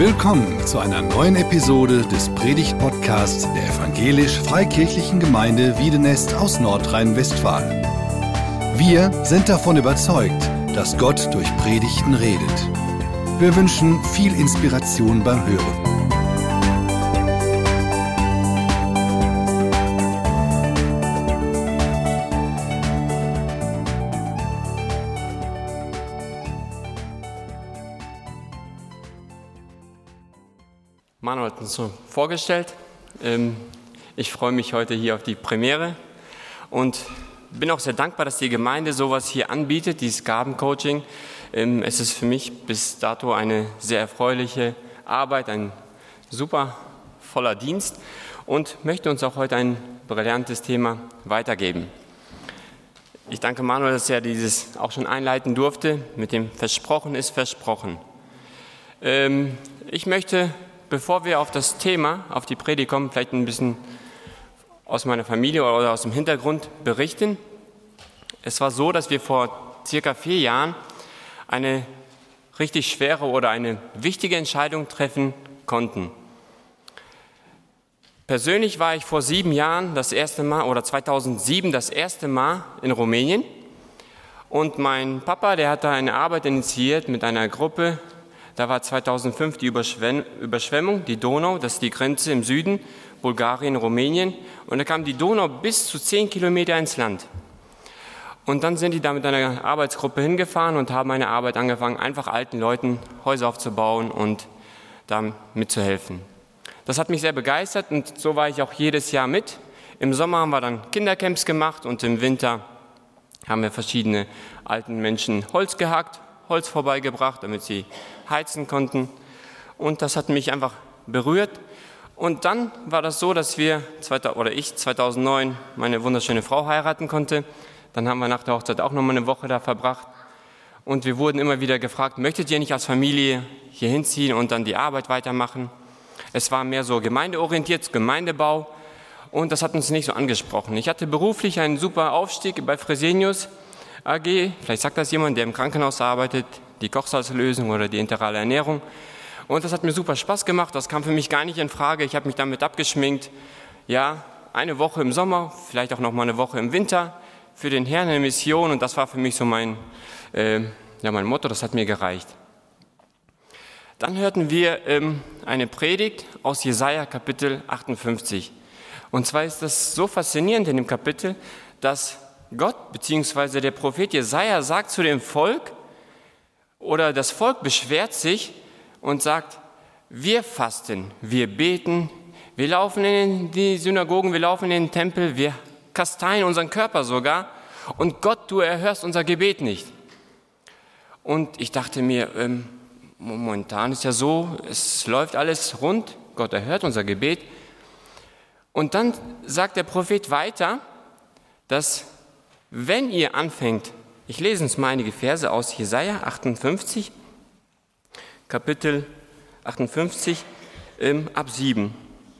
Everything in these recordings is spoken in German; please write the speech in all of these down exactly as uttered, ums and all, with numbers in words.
Willkommen zu einer neuen Episode des Predigt-Podcasts der Evangelisch-Freikirchlichen Gemeinde Wiedenest aus Nordrhein-Westfalen. Wir sind davon überzeugt, dass Gott durch Predigten redet. Wir wünschen viel Inspiration beim Hören. Manuel hat uns so vorgestellt. Ich freue mich heute hier auf die Premiere und bin auch sehr dankbar, dass die Gemeinde sowas hier anbietet, dieses Gabencoaching. Es ist für mich bis dato eine sehr erfreuliche Arbeit, ein super voller Dienst und möchte uns auch heute ein brillantes Thema weitergeben. Ich danke Manuel, dass er dieses auch schon einleiten durfte mit dem Versprochen ist versprochen. Ich möchte, bevor wir auf das Thema, auf die Predigt kommen, vielleicht ein bisschen aus meiner Familie oder aus dem Hintergrund berichten. Es war so, dass wir vor circa vier Jahren eine richtig schwere oder eine wichtige Entscheidung treffen konnten. Persönlich war ich vor sieben Jahren das erste Mal oder zweitausendsieben das erste Mal in Rumänien und mein Papa, der hat da eine Arbeit initiiert mit einer Gruppe. Da war zweitausendfünf die Überschwemmung, die Donau, das ist die Grenze im Süden, Bulgarien, Rumänien. Und da kam die Donau bis zu zehn Kilometer ins Land. Und dann sind die da mit einer Arbeitsgruppe hingefahren und haben eine Arbeit angefangen, einfach alten Leuten Häuser aufzubauen und da mitzuhelfen. Das hat mich sehr begeistert und so war ich auch jedes Jahr mit. Im Sommer haben wir dann Kindercamps gemacht und im Winter haben wir verschiedene alten Menschen Holz gehackt, Holz vorbeigebracht, damit sie heizen konnten. Und das hat mich einfach berührt. Und dann war das so, dass wir, oder ich zweitausendneun, meine wunderschöne Frau heiraten konnte. Dann haben wir nach der Hochzeit auch noch mal eine Woche da verbracht. Und wir wurden immer wieder gefragt, möchtet ihr nicht als Familie hier hinziehen und dann die Arbeit weitermachen? Es war mehr so gemeindeorientiert, Gemeindebau. Und das hat uns nicht so angesprochen. Ich hatte beruflich einen super Aufstieg bei Fresenius A G, vielleicht sagt das jemand, der im Krankenhaus arbeitet, die Kochsalzlösung oder die integrale Ernährung. Und das hat mir super Spaß gemacht, das kam für mich gar nicht in Frage. Ich habe mich damit abgeschminkt. Ja, eine Woche im Sommer, vielleicht auch noch mal eine Woche im Winter für den Herrn eine Mission. Und das war für mich so mein, äh, ja, mein Motto, das hat mir gereicht. Dann hörten wir ähm, eine Predigt aus Jesaja Kapitel achtundfünfzig. Und zwar ist das so faszinierend in dem Kapitel, dass Gott bzw. der Prophet Jesaja sagt zu dem Volk, oder das Volk beschwert sich und sagt, wir fasten, wir beten, wir laufen in die Synagogen, wir laufen in den Tempel, wir kasteien unseren Körper sogar und Gott, du erhörst unser Gebet nicht. Und ich dachte mir, ähm, momentan ist ja so, es läuft alles rund, Gott erhört unser Gebet. Und dann sagt der Prophet weiter, dass wenn ihr anfängt, ich lese uns mal einige Verse aus Jesaja achtundfünfzig, Kapitel achtundfünfzig, ähm, ab sieben.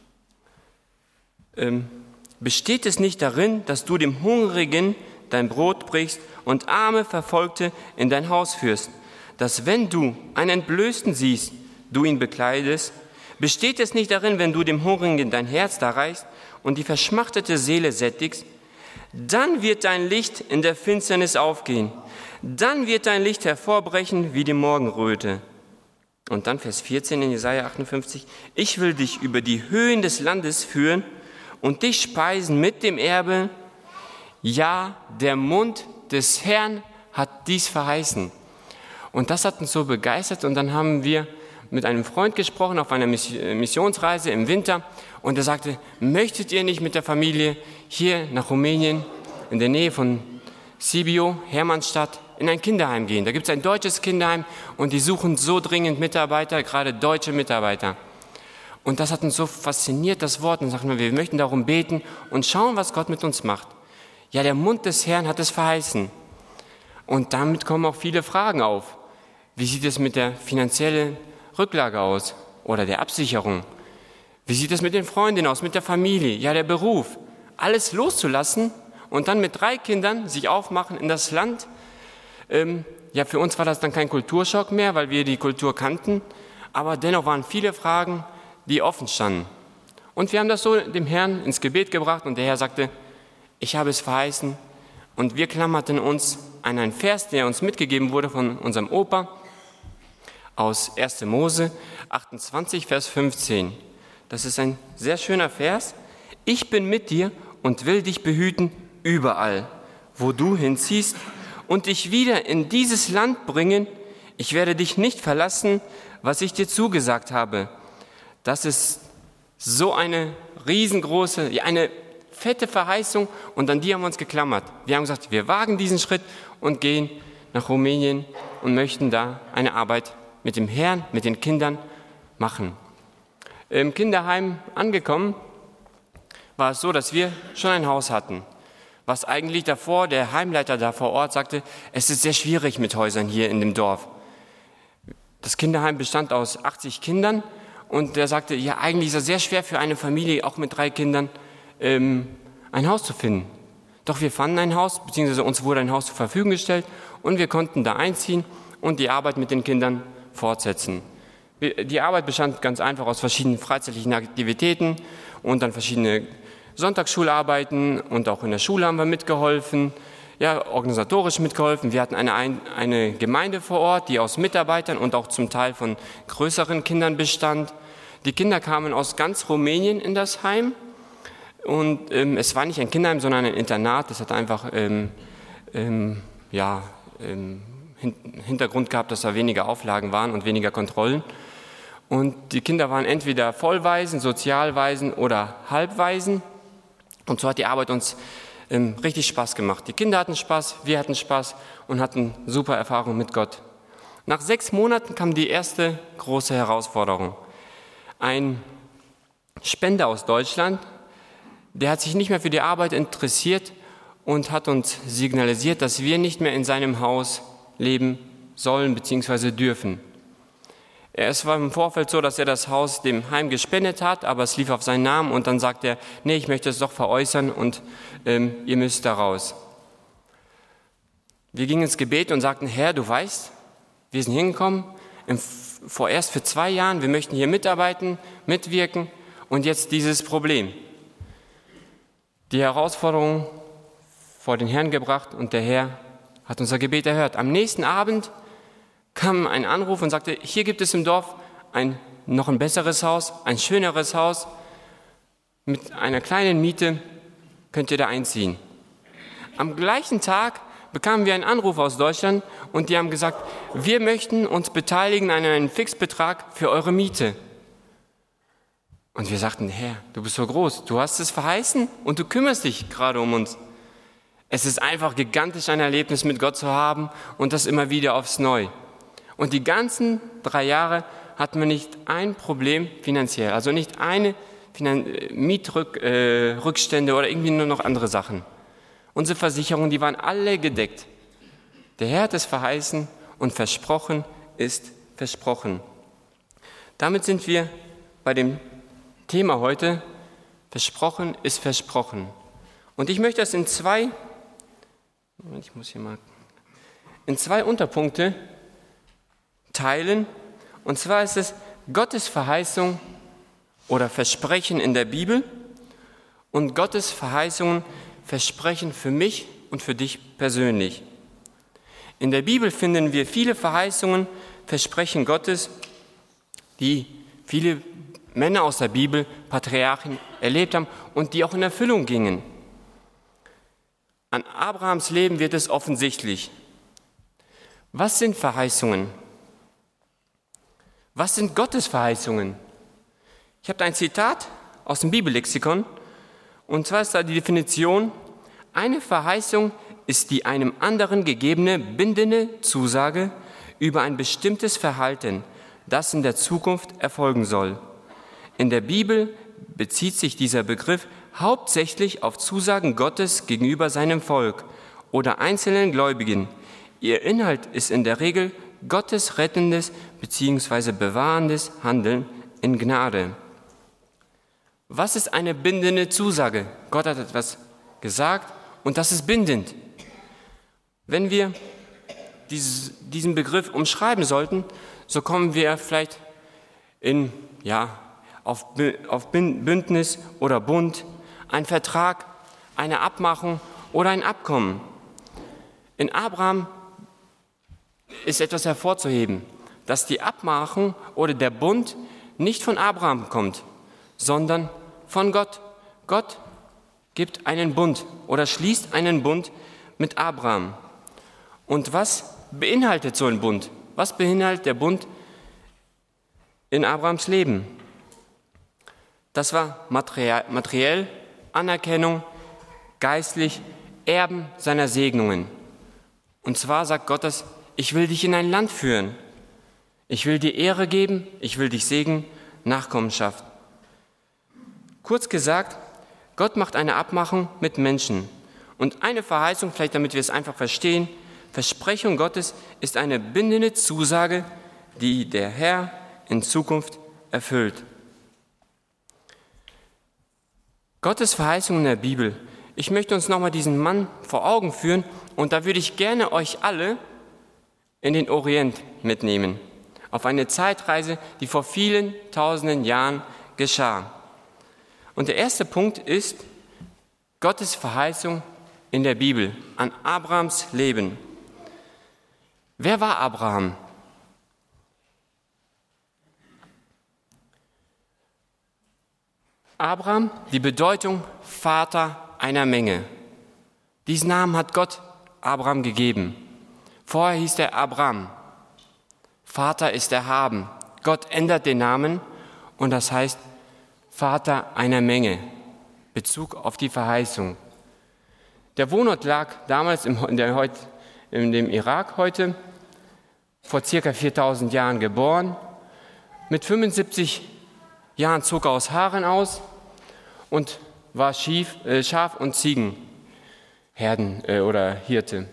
Ähm, Besteht es nicht darin, dass du dem Hungrigen dein Brot brichst und arme Verfolgte in dein Haus führst, dass wenn du einen Entblößten siehst, du ihn bekleidest? Besteht es nicht darin, wenn du dem Hungrigen dein Herz darreichst und die verschmachtete Seele sättigst? Dann wird dein Licht in der Finsternis aufgehen. Dann wird dein Licht hervorbrechen wie die Morgenröte. Und dann Vers vierzehn in Jesaja achtundfünfzig. Ich will dich über die Höhen des Landes führen und dich speisen mit dem Erbe. Ja, der Mund des Herrn hat dies verheißen. Und das hat uns so begeistert. Und dann haben wir mit einem Freund gesprochen auf einer Missionsreise im Winter. Und er sagte, möchtet ihr nicht mit der Familie hier nach Rumänien, in der Nähe von Sibiu, Hermannstadt, in ein Kinderheim gehen? Da gibt es ein deutsches Kinderheim und die suchen so dringend Mitarbeiter, gerade deutsche Mitarbeiter. Und das hat uns so fasziniert, das Wort. Und sagten wir, wir möchten darum beten und schauen, was Gott mit uns macht. Ja, der Mund des Herrn hat es verheißen. Und damit kommen auch viele Fragen auf. Wie sieht es mit der finanziellen Rücklage aus oder der Absicherung? Wie sieht es mit den Freundinnen aus, mit der Familie? Ja, der Beruf. Alles loszulassen und dann mit drei Kindern sich aufmachen in das Land. Ähm, ja, für uns war das dann kein Kulturschock mehr, weil wir die Kultur kannten. Aber dennoch waren viele Fragen, die offen standen. Und wir haben das so dem Herrn ins Gebet gebracht und der Herr sagte, ich habe es verheißen. Und wir klammerten uns an einen Vers, der uns mitgegeben wurde von unserem Opa aus erster Mose achtundzwanzig, Vers fünfzehn. Das ist ein sehr schöner Vers. Ich bin mit dir und will dich behüten überall, wo du hinziehst und dich wieder in dieses Land bringen. Ich werde dich nicht verlassen, was ich dir zugesagt habe. Das ist so eine riesengroße, eine fette Verheißung und an die haben wir uns geklammert. Wir haben gesagt, wir wagen diesen Schritt und gehen nach Rumänien und möchten da eine Arbeit mit dem Herrn, mit den Kindern machen. Im Kinderheim angekommen war es so, dass wir schon ein Haus hatten. Was eigentlich davor, der Heimleiter da vor Ort sagte, es ist sehr schwierig mit Häusern hier in dem Dorf. Das Kinderheim bestand aus achtzig Kindern und der sagte, ja eigentlich ist es sehr schwer für eine Familie, auch mit drei Kindern, ähm, ein Haus zu finden. Doch wir fanden ein Haus, beziehungsweise uns wurde ein Haus zur Verfügung gestellt und wir konnten da einziehen und die Arbeit mit den Kindern fortsetzen. Die Arbeit bestand ganz einfach aus verschiedenen freizeitlichen Aktivitäten und dann verschiedene Sonntagsschularbeiten und auch in der Schule haben wir mitgeholfen, ja, organisatorisch mitgeholfen. Wir hatten eine, eine Gemeinde vor Ort, die aus Mitarbeitern und auch zum Teil von größeren Kindern bestand. Die Kinder kamen aus ganz Rumänien in das Heim und ähm, es war nicht ein Kinderheim, sondern ein Internat. Das hat einfach ähm, ähm, ja, ähm, Hintergrund gehabt, dass da weniger Auflagen waren und weniger Kontrollen. Und die Kinder waren entweder Vollwaisen, Sozialwaisen oder Halbwaisen. Und so hat die Arbeit uns ähm, richtig Spaß gemacht. Die Kinder hatten Spaß, wir hatten Spaß und hatten super Erfahrungen mit Gott. Nach sechs Monaten kam die erste große Herausforderung. Ein Spender aus Deutschland, der hat sich nicht mehr für die Arbeit interessiert und hat uns signalisiert, dass wir nicht mehr in seinem Haus leben sollen bzw. dürfen. Es war im Vorfeld so, dass er das Haus dem Heim gespendet hat, aber es lief auf seinen Namen und dann sagt er, nee, ich möchte es doch veräußern und ähm, ihr müsst da raus. Wir gingen ins Gebet und sagten, Herr, du weißt, wir sind hingekommen, im, vorerst für zwei Jahren, wir möchten hier mitarbeiten, mitwirken und jetzt dieses Problem. Die Herausforderung vor den Herrn gebracht und der Herr hat unser Gebet erhört. Am nächsten Abend kam ein Anruf und sagte, hier gibt es im Dorf ein noch ein besseres Haus, ein schöneres Haus. Mit einer kleinen Miete könnt ihr da einziehen. Am gleichen Tag bekamen wir einen Anruf aus Deutschland und die haben gesagt, wir möchten uns beteiligen an einem Fixbetrag für eure Miete. Und wir sagten, Herr, du bist so groß, du hast es verheißen und du kümmerst dich gerade um uns. Es ist einfach gigantisch, ein Erlebnis mit Gott zu haben und das immer wieder aufs Neue. Und die ganzen drei Jahre hatten wir nicht ein Problem finanziell, also nicht eine Finan- Mietrückstände äh, oder irgendwie nur noch andere Sachen. Unsere Versicherungen, die waren alle gedeckt. Der Herr hat es verheißen und versprochen ist versprochen. Damit sind wir bei dem Thema heute, versprochen ist versprochen. Und ich möchte das in zwei, ich muss hier mal, in zwei Unterpunkte teilen. Und zwar ist es Gottes Verheißung oder Versprechen in der Bibel und Gottes Verheißungen, Versprechen für mich und für dich persönlich. In der Bibel finden wir viele Verheißungen, Versprechen Gottes, die viele Männer aus der Bibel, Patriarchen, erlebt haben und die auch in Erfüllung gingen. An Abrahams Leben wird es offensichtlich. Was sind Verheißungen? Was sind Gottes Verheißungen? Ich habe da ein Zitat aus dem Bibellexikon und zwar ist da die Definition, eine Verheißung ist die einem anderen gegebene bindende Zusage über ein bestimmtes Verhalten, das in der Zukunft erfolgen soll. In der Bibel bezieht sich dieser Begriff hauptsächlich auf Zusagen Gottes gegenüber seinem Volk oder einzelnen Gläubigen. Ihr Inhalt ist in der Regel Gottes rettendes bzw. bewahrendes Handeln in Gnade. Was ist eine bindende Zusage? Gott hat etwas gesagt und das ist bindend. Wenn wir dieses, diesen Begriff umschreiben sollten, so kommen wir vielleicht in, ja, auf, auf Bündnis oder Bund, ein Vertrag, eine Abmachung oder ein Abkommen. In Abraham ist etwas hervorzuheben, dass die Abmachung oder der Bund nicht von Abraham kommt, sondern von Gott. Gott gibt einen Bund oder schließt einen Bund mit Abraham. Und was beinhaltet so ein Bund? Was beinhaltet der Bund in Abrahams Leben? Das war materiell Anerkennung, geistlich Erben seiner Segnungen. Und zwar sagt Gott das: Ich will dich in ein Land führen. Ich will dir Ehre geben, ich will dich segnen, Nachkommenschaft. Kurz gesagt, Gott macht eine Abmachung mit Menschen. Und eine Verheißung, vielleicht damit wir es einfach verstehen, Versprechung Gottes ist eine bindende Zusage, die der Herr in Zukunft erfüllt. Gottes Verheißung in der Bibel. Ich möchte uns nochmal diesen Mann vor Augen führen und da würde ich gerne euch alle in den Orient mitnehmen. Auf eine Zeitreise, die vor vielen tausenden Jahren geschah. Und der erste Punkt ist Gottes Verheißung in der Bibel an Abrahams Leben. Wer war Abraham? Abraham, die Bedeutung Vater einer Menge. Diesen Namen hat Gott Abraham gegeben. Vorher hieß er Abram. Vater ist erhaben. Gott ändert den Namen und das heißt Vater einer Menge. Bezug auf die Verheißung. Der Wohnort lag damals im, in, der, in dem Irak heute, vor circa viertausend Jahren geboren. Mit fünfundsiebzig Jahren zog er aus Haran aus und war Schief, äh, Schaf- und Ziegenherden äh, oder Hirte.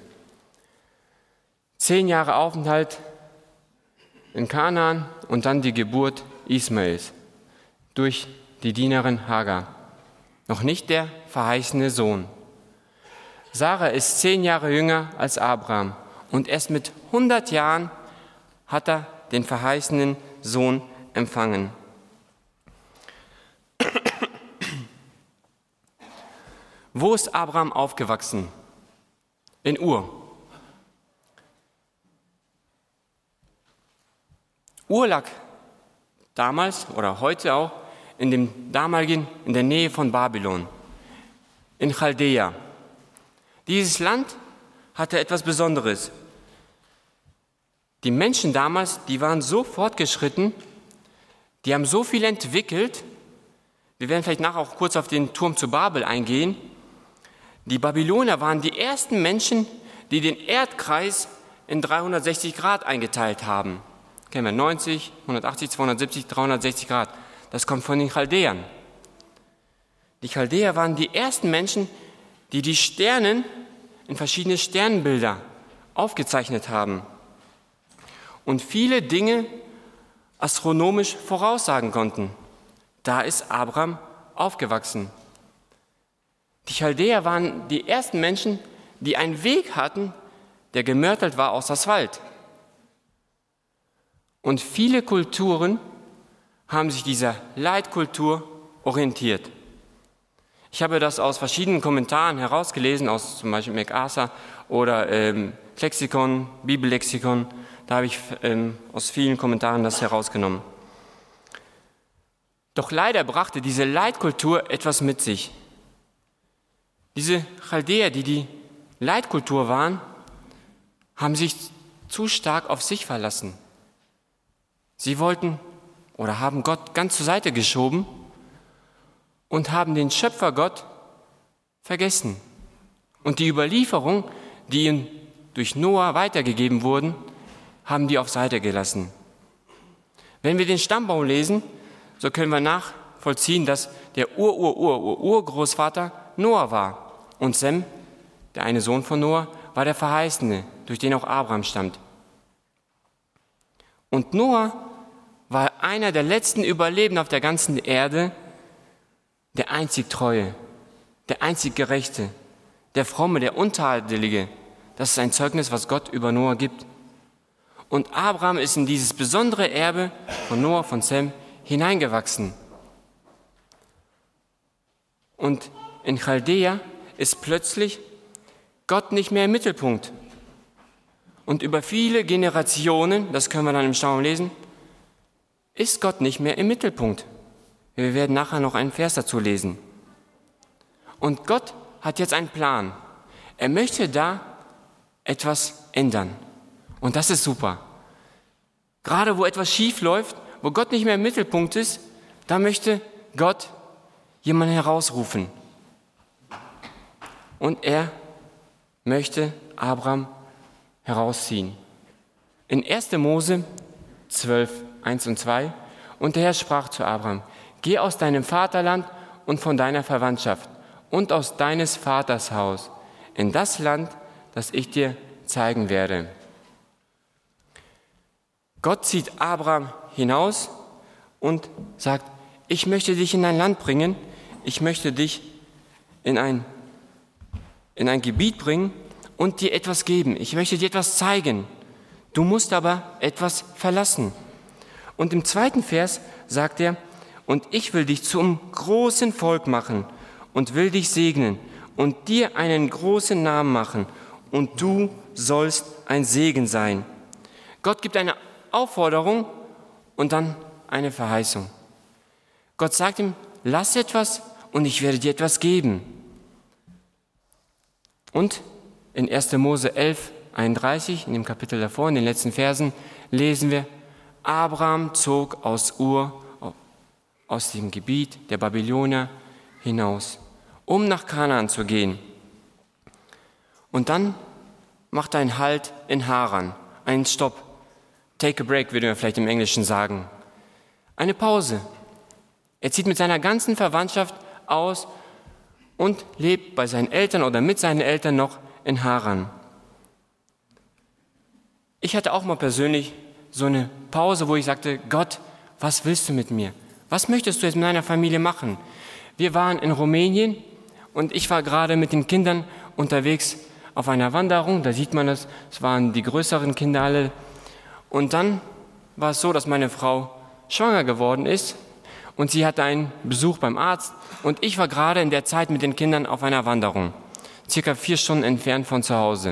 Zehn Jahre Aufenthalt in Kanaan und dann die Geburt Ismaels durch die Dienerin Hagar. Noch nicht der verheißene Sohn. Sarah ist zehn Jahre jünger als Abraham und erst mit hundert Jahren hat er den verheißenen Sohn empfangen. Wo ist Abraham aufgewachsen? In Ur. Ur lag damals oder heute auch in dem damaligen, in der Nähe von Babylon, in Chaldea. Dieses Land hatte etwas Besonderes. Die Menschen damals, die waren so fortgeschritten, die haben so viel entwickelt. Wir werden vielleicht nachher auch kurz auf den Turm zu Babel eingehen. Die Babylonier waren die ersten Menschen, die den Erdkreis in dreihundertsechzig Grad eingeteilt haben. Kennen wir neunzig, hundertachtzig, zweihundertsiebzig, dreihundertsechzig Grad. Das kommt von den Chaldäern. Die Chaldäer waren die ersten Menschen, die die Sterne in verschiedene Sternbilder aufgezeichnet haben und viele Dinge astronomisch voraussagen konnten. Da ist Abraham aufgewachsen. Die Chaldäer waren die ersten Menschen, die einen Weg hatten, der gemörtelt war aus Asphalt. Und viele Kulturen haben sich dieser Leitkultur orientiert. Ich habe das aus verschiedenen Kommentaren herausgelesen, aus zum Beispiel MacArthur oder ähm, Lexikon, Bibellexikon. Da habe ich ähm, aus vielen Kommentaren das herausgenommen. Doch leider brachte diese Leitkultur etwas mit sich. Diese Chaldäer, die die Leitkultur waren, haben sich zu stark auf sich verlassen. Sie wollten oder haben Gott ganz zur Seite geschoben und haben den Schöpfer Gott vergessen. Und die Überlieferung, die ihnen durch Noah weitergegeben wurden, haben die auf Seite gelassen. Wenn wir den Stammbaum lesen, so können wir nachvollziehen, dass der Ur-Ur-Ur-Urgroßvater Noah war. Und Sem, der eine Sohn von Noah, war der Verheißene, durch den auch Abraham stammt. Und Noah war einer der letzten Überlebenden auf der ganzen Erde, der einzig Treue, der einzig Gerechte, der Fromme, der Untadelige. Das ist ein Zeugnis, was Gott über Noah gibt. Und Abraham ist in dieses besondere Erbe von Noah, von Sem hineingewachsen. Und in Chaldea ist plötzlich Gott nicht mehr im Mittelpunkt. Und über viele Generationen, das können wir dann im Staum lesen, ist Gott nicht mehr im Mittelpunkt. Wir werden nachher noch einen Vers dazu lesen. Und Gott hat jetzt einen Plan. Er möchte da etwas ändern. Und das ist super. Gerade wo etwas schief läuft, wo Gott nicht mehr im Mittelpunkt ist, da möchte Gott jemanden herausrufen. Und er möchte Abraham herausziehen. In erster Mose zwölf, eins und zwei, und der Herr sprach zu Abraham: Geh aus deinem Vaterland und von deiner Verwandtschaft und aus deines Vaters Haus in das Land, das ich dir zeigen werde. Gott zieht Abraham hinaus und sagt: Ich möchte dich in ein Land bringen, ich möchte dich in ein, in ein Gebiet bringen und dir etwas geben. Ich möchte dir etwas zeigen. Du musst aber etwas verlassen. Und im zweiten Vers sagt er: Und ich will dich zum großen Volk machen und will dich segnen und dir einen großen Namen machen und du sollst ein Segen sein. Gott gibt eine Aufforderung und dann eine Verheißung. Gott sagt ihm: Lass etwas und ich werde dir etwas geben. Und in erster Mose elf, einunddreißig, in dem Kapitel davor, in den letzten Versen, lesen wir: Abraham zog aus Ur, aus dem Gebiet der Babylonier hinaus, um nach Kanaan zu gehen. Und dann macht er einen Halt in Haran, einen Stopp. Take a break, würde man vielleicht im Englischen sagen. Eine Pause. Er zieht mit seiner ganzen Verwandtschaft aus und lebt bei seinen Eltern oder mit seinen Eltern noch in Haran. Ich hatte auch mal persönlich so eine Pause, wo ich sagte: Gott, was willst du mit mir? Was möchtest du jetzt mit meiner Familie machen? Wir waren in Rumänien und ich war gerade mit den Kindern unterwegs auf einer Wanderung. Da sieht man das, es waren die größeren Kinder alle. Und dann war es so, dass meine Frau schwanger geworden ist und sie hatte einen Besuch beim Arzt. Und ich war gerade in der Zeit mit den Kindern auf einer Wanderung, circa vier Stunden entfernt von zu Hause.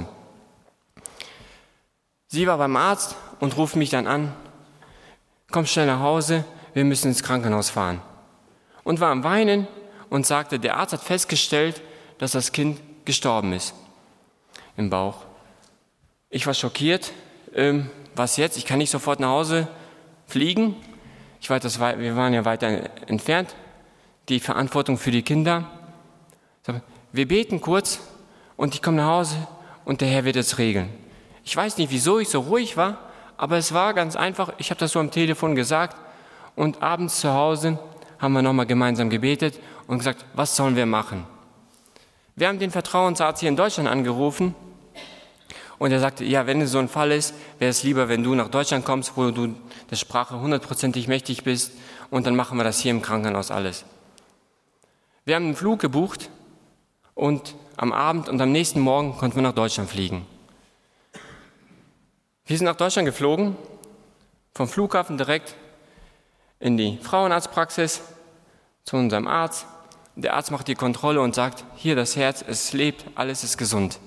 Sie war beim Arzt und ruft mich dann an: Komm schnell nach Hause, wir müssen ins Krankenhaus fahren. Und war am Weinen und sagte, der Arzt hat festgestellt, dass das Kind gestorben ist im Bauch. Ich war schockiert. Ähm, was jetzt? Ich kann nicht sofort nach Hause fliegen. Ich weiß, das war, wir waren ja weiter entfernt. Die Verantwortung für die Kinder. Wir beten kurz und ich komme nach Hause und der Herr wird es regeln. Ich weiß nicht, wieso ich so ruhig war, aber es war ganz einfach. Ich habe das so am Telefon gesagt und abends zu Hause haben wir nochmal gemeinsam gebetet und gesagt: Was sollen wir machen? Wir haben den Vertrauensarzt hier in Deutschland angerufen und er sagte: Ja, wenn es so ein Fall ist, wäre es lieber, wenn du nach Deutschland kommst, wo du der Sprache hundertprozentig mächtig bist, und dann machen wir das hier im Krankenhaus alles. Wir haben einen Flug gebucht und am Abend und am nächsten Morgen konnten wir nach Deutschland fliegen. Wir sind nach Deutschland geflogen, vom Flughafen direkt in die Frauenarztpraxis zu unserem Arzt. Der Arzt macht die Kontrolle und sagt: Hier, das Herz, es lebt, alles ist gesund.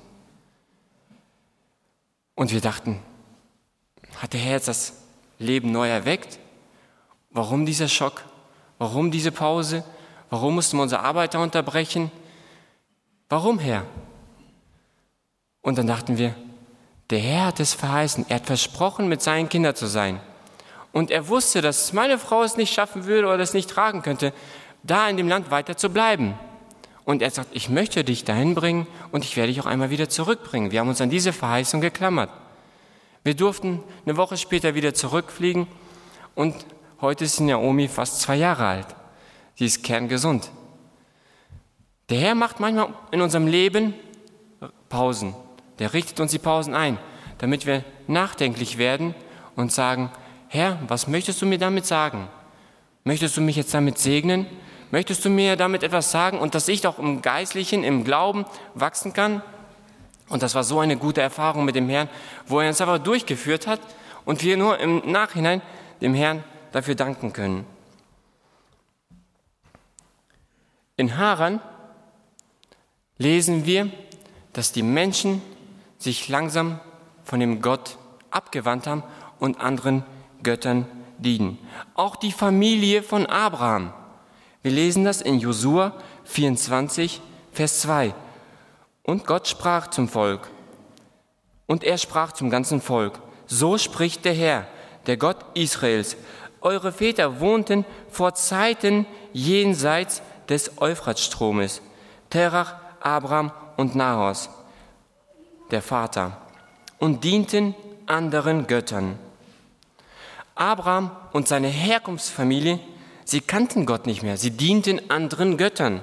Und wir dachten: Hat der Herr jetzt das Leben neu erweckt? Warum dieser Schock? Warum diese Pause? Warum mussten wir unsere Arbeiter unterbrechen? Warum, Herr? Und dann dachten wir: Der Herr hat es verheißen, er hat versprochen, mit seinen Kindern zu sein. Und er wusste, dass meine Frau es nicht schaffen würde oder es nicht tragen könnte, da in dem Land weiter zu bleiben. Und er sagt: Ich möchte dich dahin bringen und ich werde dich auch einmal wieder zurückbringen. Wir haben uns an diese Verheißung geklammert. Wir durften eine Woche später wieder zurückfliegen und heute ist Naomi fast zwei Jahre alt. Sie ist kerngesund. Der Herr macht manchmal in unserem Leben Pausen. Der richtet uns die Pausen ein, damit wir nachdenklich werden und sagen: Herr, was möchtest du mir damit sagen? Möchtest du mich jetzt damit segnen? Möchtest du mir damit etwas sagen und dass ich doch im Geistlichen, im Glauben wachsen kann? Und das war so eine gute Erfahrung mit dem Herrn, wo er uns einfach durchgeführt hat und wir nur im Nachhinein dem Herrn dafür danken können. In Haran lesen wir, dass die Menschen sich langsam von dem Gott abgewandt haben und anderen Göttern dienen. Auch die Familie von Abraham. Wir lesen das in Josua vierundzwanzig, Vers zwei. Und Gott sprach zum Volk. Und er sprach zum ganzen Volk. So spricht der Herr, der Gott Israels. Eure Väter wohnten vor Zeiten jenseits des Euphratstromes. Terach, Abraham und Nahors, der Vater, und dienten anderen Göttern. Abraham und seine Herkunftsfamilie, sie kannten Gott nicht mehr, sie dienten anderen Göttern,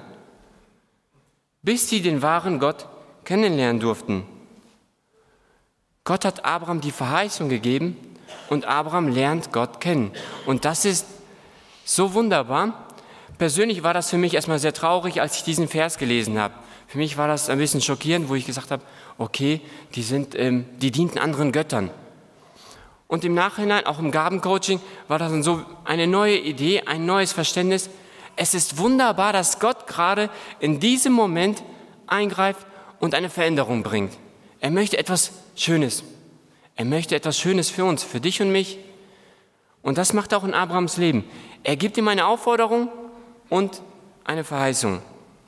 bis sie den wahren Gott kennenlernen durften. Gott hat Abraham die Verheißung gegeben und Abraham lernt Gott kennen. Und das ist so wunderbar. Persönlich war das für mich erstmal sehr traurig, als ich diesen Vers gelesen habe. Für mich war das ein bisschen schockierend, wo ich gesagt habe, okay, die, sind, ähm, die dienten anderen Göttern. Und im Nachhinein, auch im Gabencoaching, war das dann so eine neue Idee, ein neues Verständnis. Es ist wunderbar, dass Gott gerade in diesem Moment eingreift und eine Veränderung bringt. Er möchte etwas Schönes. Er möchte etwas Schönes für uns, für dich und mich. Und das macht er auch in Abrahams Leben. Er gibt ihm eine Aufforderung und eine Verheißung.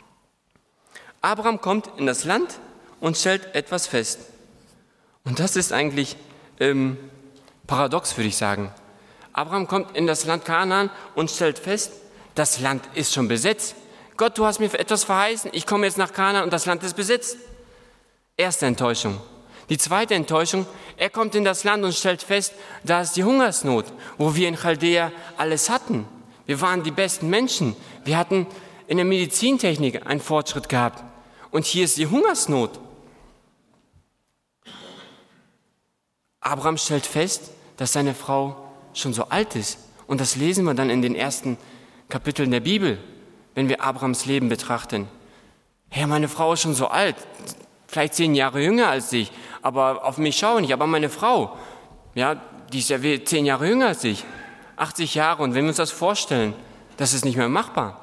Abraham kommt in das Land und stellt etwas fest. Und das ist eigentlich ähm, paradox, würde ich sagen. Abraham kommt in das Land Kanaan und stellt fest, das Land ist schon besetzt. Gott, du hast mir etwas verheißen, ich komme jetzt nach Kanaan und das Land ist besetzt. Erste Enttäuschung. Die zweite Enttäuschung, er kommt in das Land und stellt fest, da ist die Hungersnot, wo wir in Chaldea alles hatten. Wir waren die besten Menschen. Wir hatten in der Medizintechnik einen Fortschritt gehabt. Und hier ist die Hungersnot. Abraham stellt fest, dass seine Frau schon so alt ist. Und das lesen wir dann in den ersten Kapiteln der Bibel, wenn wir Abrahams Leben betrachten. Herr, meine Frau ist schon so alt, vielleicht zehn Jahre jünger als ich, aber auf mich schaue ich nicht. Aber meine Frau, ja, die ist ja zehn Jahre jünger als ich, achtzig Jahre. Und wenn wir uns das vorstellen, das ist nicht mehr machbar.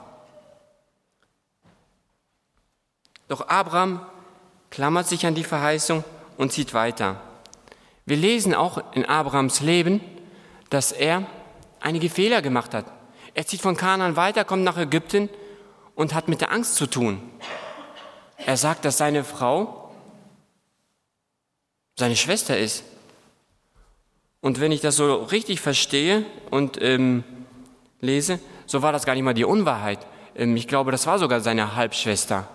Doch Abraham klammert sich an die Verheißung und zieht weiter. Wir lesen auch in Abrahams Leben, dass er einige Fehler gemacht hat. Er zieht von Kanaan weiter, kommt nach Ägypten und hat mit der Angst zu tun. Er sagt, dass seine Frau seine Schwester ist. Und wenn ich das so richtig verstehe und ähm, lese, so war das gar nicht mal die Unwahrheit. Ähm, ich glaube, das war sogar seine Halbschwester.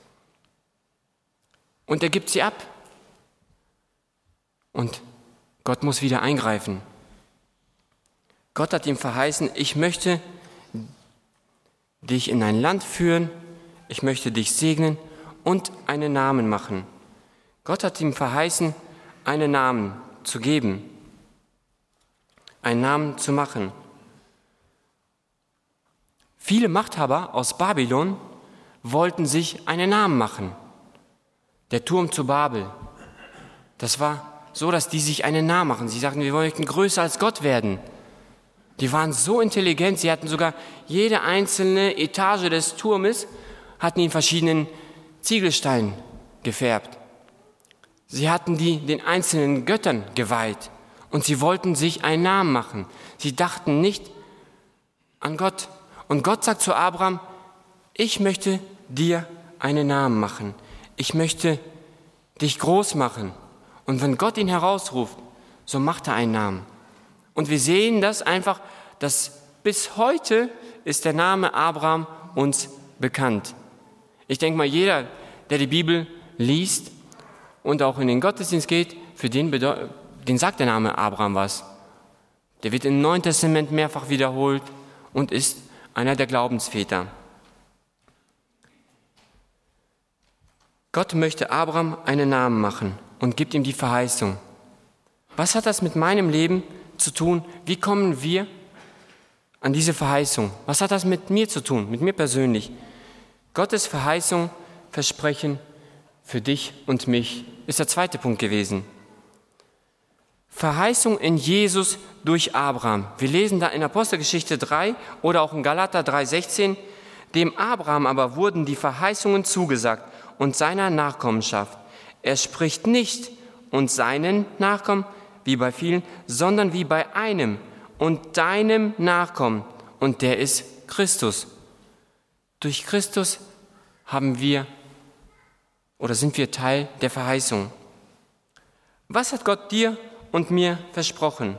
Und er gibt sie ab. Und Gott muss wieder eingreifen. Gott hat ihm verheißen, ich möchte dich in ein Land führen, ich möchte dich segnen und einen Namen machen. Gott hat ihm verheißen, einen Namen zu geben, einen Namen zu machen. Viele Machthaber aus Babylon wollten sich einen Namen machen. Der Turm zu Babel, das war so, dass die sich einen Namen machen. Sie sagten, wir wollten größer als Gott werden. Die waren so intelligent, sie hatten sogar jede einzelne Etage des Turmes, hatten in verschiedenen Ziegelsteinen gefärbt. Sie hatten die den einzelnen Göttern geweiht und sie wollten sich einen Namen machen. Sie dachten nicht an Gott. Und Gott sagt zu Abraham, ich möchte dir einen Namen machen. Ich möchte dich groß machen. Und wenn Gott ihn herausruft, so macht er einen Namen. Und wir sehen das einfach, dass bis heute ist der Name Abraham uns bekannt. Ich denke mal, jeder, der die Bibel liest und auch in den Gottesdienst geht, für den, bedeu- den sagt der Name Abraham was. Der wird im Neuen Testament mehrfach wiederholt und ist einer der Glaubensväter. Gott möchte Abraham einen Namen machen und gibt ihm die Verheißung. Was hat das mit meinem Leben zu tun? Wie kommen wir an diese Verheißung? Was hat das mit mir zu tun, mit mir persönlich? Gottes Verheißung, Versprechen für dich und mich ist der zweite Punkt gewesen. Verheißung in Jesus durch Abraham. Wir lesen da in Apostelgeschichte drei oder auch in Galater drei sechzehn, dem Abraham aber wurden die Verheißungen zugesagt und seiner Nachkommenschaft. Er spricht nicht und seinen Nachkommen, wie bei vielen, sondern wie bei einem und deinem Nachkommen, und der ist Christus. Durch Christus haben wir oder sind wir Teil der Verheißung. Was hat Gott dir und mir versprochen?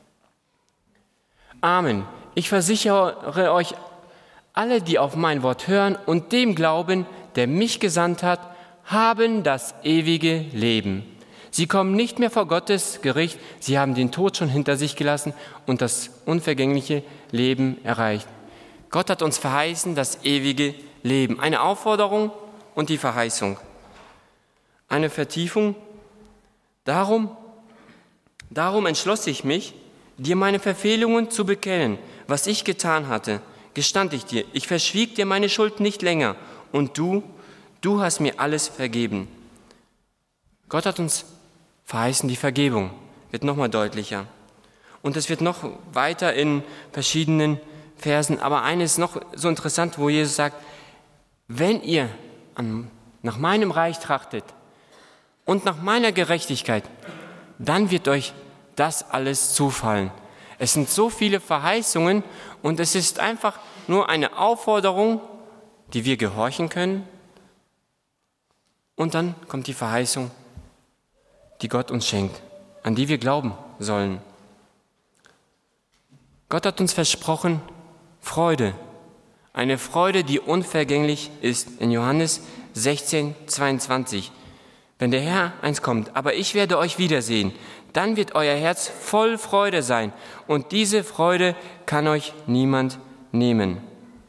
Amen. Ich versichere euch, alle, die auf mein Wort hören und dem glauben, der mich gesandt hat, haben das ewige Leben. Sie kommen nicht mehr vor Gottes Gericht, sie haben den Tod schon hinter sich gelassen und das unvergängliche Leben erreicht. Gott hat uns verheißen das ewige Leben. Eine Aufforderung und die Verheißung. Eine Vertiefung. Darum, darum entschloss ich mich, dir meine Verfehlungen zu bekennen. Was ich getan hatte, gestand ich dir. Ich verschwieg dir meine Schuld nicht länger. Und du, du hast mir alles vergeben. Gott hat uns verheißen die Vergebung. Wird nochmal deutlicher. Und es wird noch weiter in verschiedenen Versen. Aber eines ist noch so interessant, wo Jesus sagt, wenn ihr an, nach meinem Reich trachtet und nach meiner Gerechtigkeit, dann wird euch das alles zufallen. Es sind so viele Verheißungen und es ist einfach nur eine Aufforderung, die wir gehorchen können. Und dann kommt die Verheißung, die Gott uns schenkt, an die wir glauben sollen. Gott hat uns versprochen Freude, eine Freude, die unvergänglich ist. In Johannes sechzehn, zweiundzwanzig. Wenn der Herr einst kommt, aber ich werde euch wiedersehen, dann wird euer Herz voll Freude sein und diese Freude kann euch niemand nehmen.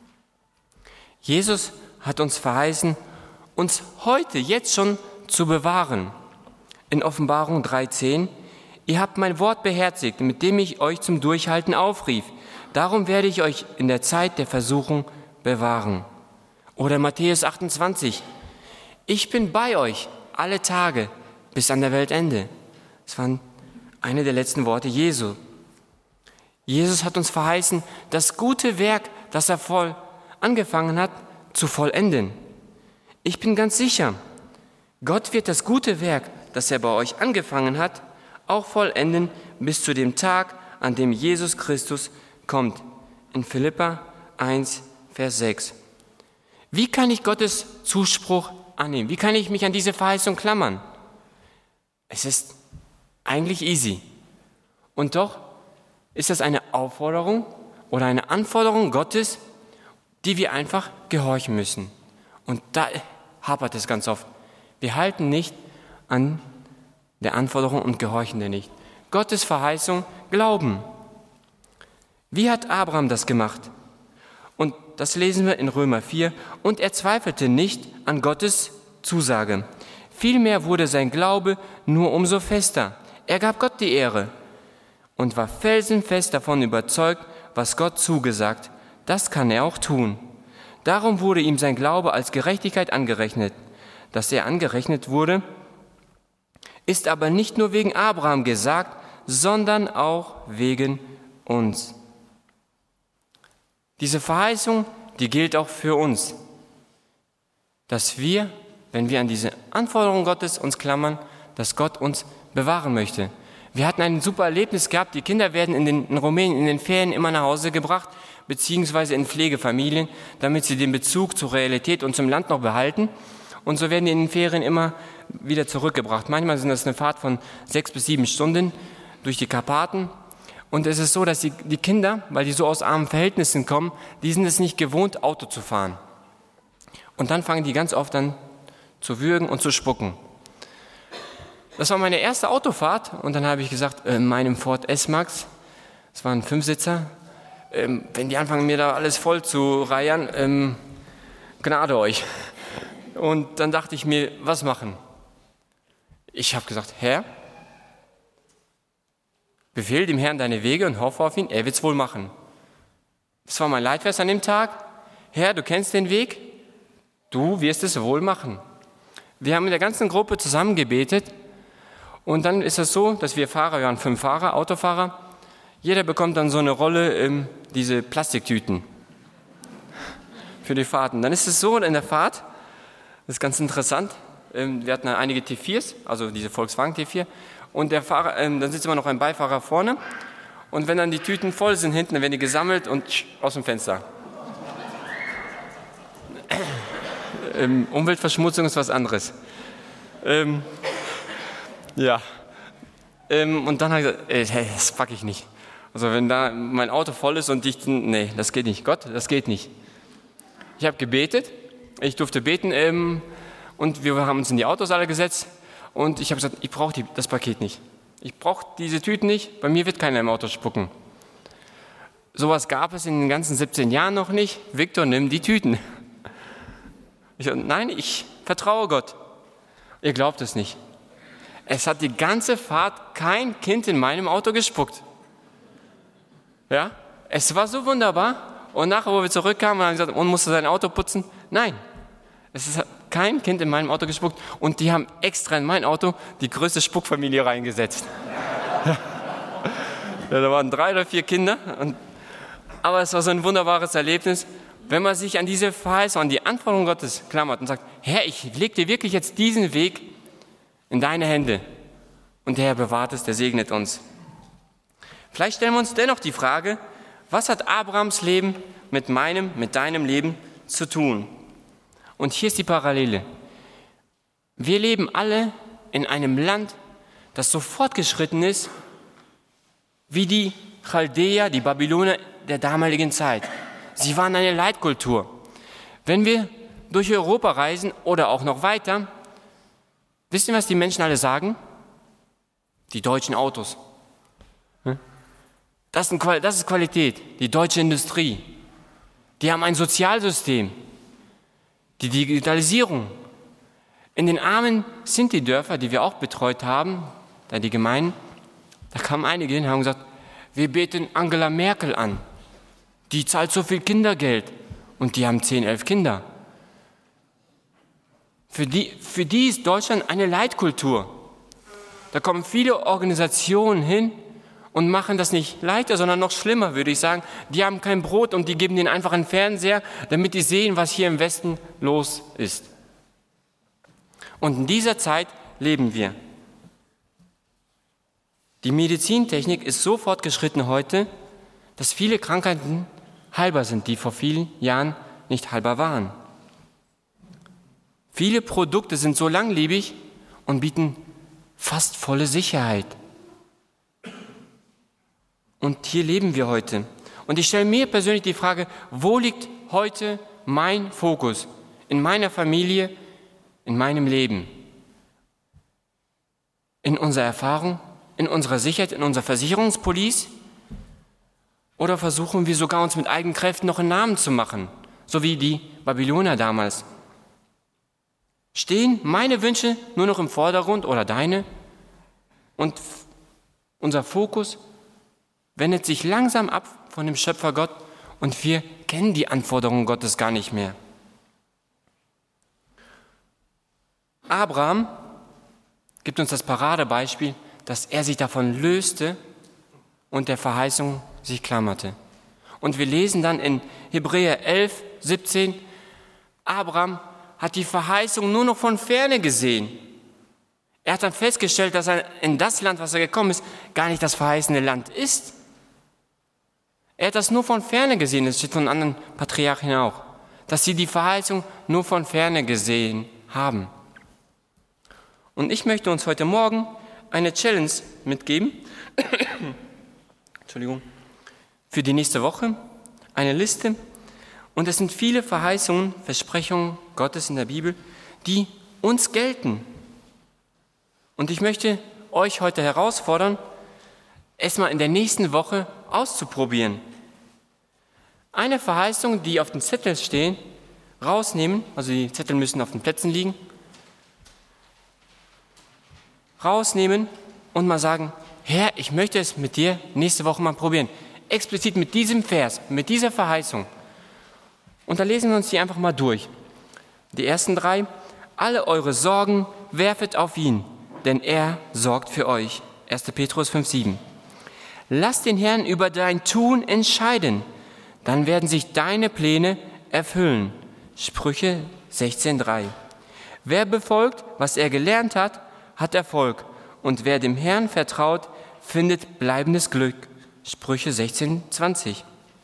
Jesus hat uns verheißen, uns heute, jetzt schon zu bewahren. In Offenbarung drei zehn, ihr habt mein Wort beherzigt, mit dem ich euch zum Durchhalten aufrief. Darum werde ich euch in der Zeit der Versuchung bewahren. Oder Matthäus achtundzwanzig, ich bin bei euch alle Tage bis an der Weltende. Das waren eine der letzten Worte Jesu. Jesus hat uns verheißen, das gute Werk, das er voll angefangen hat, zu vollenden. Ich bin ganz sicher, Gott wird das gute Werk, das er bei euch angefangen hat, auch vollenden bis zu dem Tag, an dem Jesus Christus kommt. In Philipper eins, Vers sechs. Wie kann ich Gottes Zuspruch annehmen? Wie kann ich mich an diese Verheißung klammern? Es ist eigentlich easy. Und doch ist das eine Aufforderung oder eine Anforderung Gottes, die wir einfach gehorchen müssen. Und da hapert es ganz oft. Wir halten nicht an der Anforderung und gehorchen der nicht. Gottes Verheißung glauben. Wie hat Abraham das gemacht? Und das lesen wir in Römer vier. Und er zweifelte nicht an Gottes Zusage. Vielmehr wurde sein Glaube nur umso fester. Er gab Gott die Ehre und war felsenfest davon überzeugt, was Gott zugesagt, das kann er auch tun. Darum wurde ihm sein Glaube als Gerechtigkeit angerechnet. Dass er angerechnet wurde, ist aber nicht nur wegen Abraham gesagt, sondern auch wegen uns. Diese Verheißung, die gilt auch für uns, dass wir, wenn wir an diese Anforderungen Gottes uns klammern, dass Gott uns bewahren möchte. Wir hatten ein super Erlebnis gehabt, die Kinder werden in, den, in Rumänien in den Ferien immer nach Hause gebracht, beziehungsweise in Pflegefamilien, damit sie den Bezug zur Realität und zum Land noch behalten. Und so werden die in den Ferien immer wieder zurückgebracht. Manchmal sind das eine Fahrt von sechs bis sieben Stunden durch die Karpaten. Und es ist so, dass die, die Kinder, weil die so aus armen Verhältnissen kommen, die sind es nicht gewohnt, Auto zu fahren. Und dann fangen die ganz oft an zu würgen und zu spucken. Das war meine erste Autofahrt und dann habe ich gesagt, äh, meinem Ford S-Max, das war ein Fünfsitzer, ähm, wenn die anfangen, mir da alles voll zu reiern, ähm, Gnade euch. Und dann dachte ich mir, was machen? Ich habe gesagt, Herr, befehl dem Herrn deine Wege und hoffe auf ihn, er wird es wohl machen. Das war mein Leitvers an dem Tag. Herr, du kennst den Weg, du wirst es wohl machen. Wir haben in der ganzen Gruppe zusammen gebetet Und dann ist es so, dass wir Fahrer, wir waren fünf Fahrer, Autofahrer, jeder bekommt dann so eine Rolle, ähm, diese Plastiktüten für die Fahrten. Dann ist es so in der Fahrt, das ist ganz interessant, ähm, wir hatten einige T viers, also diese Volkswagen T vier, und der Fahrer, ähm, dann sitzt immer noch ein Beifahrer vorne, und wenn dann die Tüten voll sind hinten, dann werden die gesammelt und aus dem Fenster. ähm, Umweltverschmutzung ist was anderes. Ähm, ja. Ähm, und dann habe ich gesagt, ey, hey, das packe ich nicht. Also wenn da mein Auto voll ist und ich, nee, das geht nicht. Gott, das geht nicht. Ich habe gebetet, ich durfte beten ähm, und wir haben uns in die Autos alle gesetzt und ich habe gesagt, ich brauche das Paket nicht. Ich brauche diese Tüten nicht, bei mir wird keiner im Auto spucken. Sowas gab es in den ganzen siebzehn Jahren noch nicht. Viktor, nimm die Tüten. Ich sage, nein, ich vertraue Gott. Ihr glaubt es nicht. Es hat die ganze Fahrt kein Kind in meinem Auto gespuckt. Ja, es war so wunderbar. Und nachher, wo wir zurückkamen, haben wir gesagt, und musste sein Auto putzen? Nein, es ist kein Kind in meinem Auto gespuckt. Und die haben extra in mein Auto die größte Spuckfamilie reingesetzt. Ja, da waren drei oder vier Kinder. Und, aber es war so ein wunderbares Erlebnis, wenn man sich an diese Verheißung, an die Anforderung Gottes klammert und sagt, Herr, ich lege dir wirklich jetzt diesen Weg in deine Hände. Und der Herr bewahrt es, der segnet uns. Vielleicht stellen wir uns dennoch die Frage, was hat Abrahams Leben mit meinem, mit deinem Leben zu tun? Und hier ist die Parallele. Wir leben alle in einem Land, das so fortgeschritten ist, wie die Chaldäer, die Babyloner der damaligen Zeit. Sie waren eine Leitkultur. Wenn wir durch Europa reisen oder auch noch weiter, wisst ihr, was die Menschen alle sagen? Die deutschen Autos. Das ist Qualität, die deutsche Industrie. Die haben ein Sozialsystem, die Digitalisierung. In den armen Sinti-Dörfern, die wir auch betreut haben, da die Gemeinden, da kamen einige hin und haben gesagt, wir beten Angela Merkel an. Die zahlt so viel Kindergeld und die haben zehn, elf Kinder. Für die, für die ist Deutschland eine Leitkultur. Da kommen viele Organisationen hin und machen das nicht leichter, sondern noch schlimmer, würde ich sagen. Die haben kein Brot und die geben denen einfach einen Fernseher, damit die sehen, was hier im Westen los ist. Und in dieser Zeit leben wir. Die Medizintechnik ist so fortgeschritten heute, dass viele Krankheiten heilbar sind, die vor vielen Jahren nicht heilbar waren. Viele Produkte sind so langlebig und bieten fast volle Sicherheit. Und hier leben wir heute. Und ich stelle mir persönlich die Frage, wo liegt heute mein Fokus? In meiner Familie, in meinem Leben? In unserer Erfahrung, in unserer Sicherheit, in unserer Versicherungspolice? Oder versuchen wir sogar uns mit eigenen Kräften noch einen Namen zu machen, so wie die Babyloner damals? Stehen meine Wünsche nur noch im Vordergrund oder deine? Und unser Fokus wendet sich langsam ab von dem Schöpfer Gott und wir kennen die Anforderungen Gottes gar nicht mehr. Abraham gibt uns das Paradebeispiel, dass er sich davon löste und der Verheißung sich klammerte. Und wir lesen dann in Hebräer elf, siebzehn, Abraham hat die Verheißung nur noch von Ferne gesehen. Er hat dann festgestellt, dass er in das Land, was er gekommen ist, gar nicht das verheißene Land ist. Er hat das nur von Ferne gesehen, das steht von anderen Patriarchen auch, dass sie die Verheißung nur von Ferne gesehen haben. Und ich möchte uns heute Morgen eine Challenge mitgeben, Entschuldigung, für die nächste Woche, eine Liste. Und es sind viele Verheißungen, Versprechungen Gottes in der Bibel, die uns gelten. Und ich möchte euch heute herausfordern, es mal in der nächsten Woche auszuprobieren. Eine Verheißung, die auf dem Zettel stehen, rausnehmen, also die Zettel müssen auf den Plätzen liegen, rausnehmen und mal sagen, Herr, ich möchte es mit dir nächste Woche mal probieren. Explizit mit diesem Vers, mit dieser Verheißung. Und da lesen wir uns die einfach mal durch. Die ersten drei, alle eure Sorgen werfet auf ihn, denn er sorgt für euch. erster Petrus fünf sieben. Lass den Herrn über dein Tun entscheiden, dann werden sich deine Pläne erfüllen. Sprüche sechzehn drei. Wer befolgt, was er gelernt hat, hat Erfolg. Und wer dem Herrn vertraut, findet bleibendes Glück. Sprüche sechzehn zwanzig.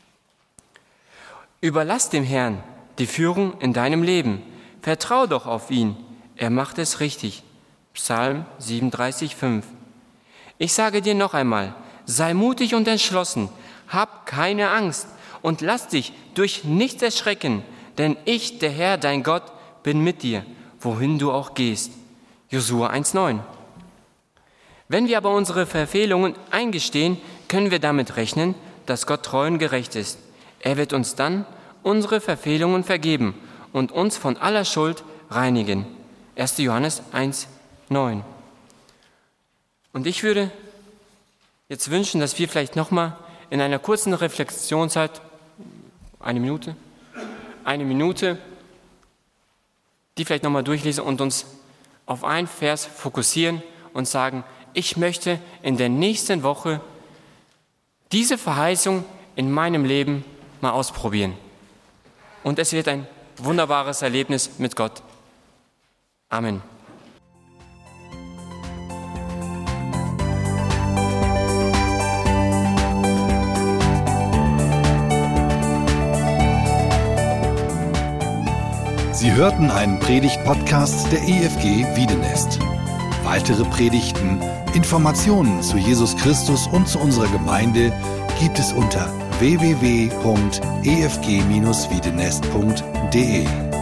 Überlass dem Herrn die Führung in deinem Leben. Vertrau doch auf ihn. Er macht es richtig. Psalm siebenunddreißig fünf. Ich sage dir noch einmal, sei mutig und entschlossen. Hab keine Angst und lass dich durch nichts erschrecken. Denn ich, der Herr, dein Gott, bin mit dir, wohin du auch gehst. Josua eins neun. Wenn wir aber unsere Verfehlungen eingestehen, können wir damit rechnen, dass Gott treu und gerecht ist. Er wird uns dann unsere Verfehlungen vergeben und uns von aller Schuld reinigen. erster Johannes eins neun. Und ich würde jetzt wünschen, dass wir vielleicht nochmal in einer kurzen Reflexionszeit, eine Minute, eine Minute, die vielleicht nochmal durchlesen und uns auf einen Vers fokussieren und sagen, ich möchte in der nächsten Woche diese Verheißung in meinem Leben mal ausprobieren. Und es wird ein wunderbares Erlebnis mit Gott. Amen. Sie hörten einen Predigt-Podcast der E F G Wiedenest. Weitere Predigten, Informationen zu Jesus Christus und zu unserer Gemeinde gibt es unter w w w punkt e f g dash wiedenest punkt d e.